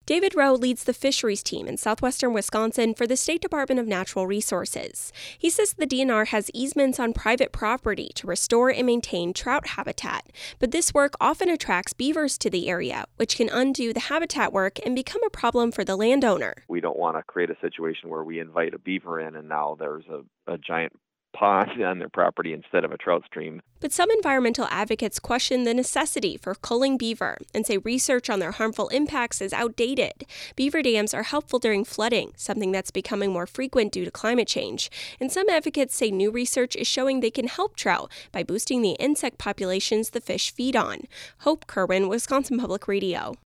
David Rowe leads the fisheries team in southwestern Wisconsin for the State Department of Natural Resources. He says the DNR has easements on private property to restore and maintain trout habitat, but this work often attracts beavers to the area, which can undo the habitat work and become a problem for the landowner. We don't want to create a situation where we invite a beaver in and now there's a giant pond on their property instead of a trout stream. But some environmental advocates question the necessity for culling beaver and say research on their harmful impacts is outdated. Beaver dams are helpful during flooding, something that's becoming more frequent due to climate change. And some advocates say new research is showing they can help trout by boosting the insect populations the fish feed on. Hope Kerwin, Wisconsin Public Radio.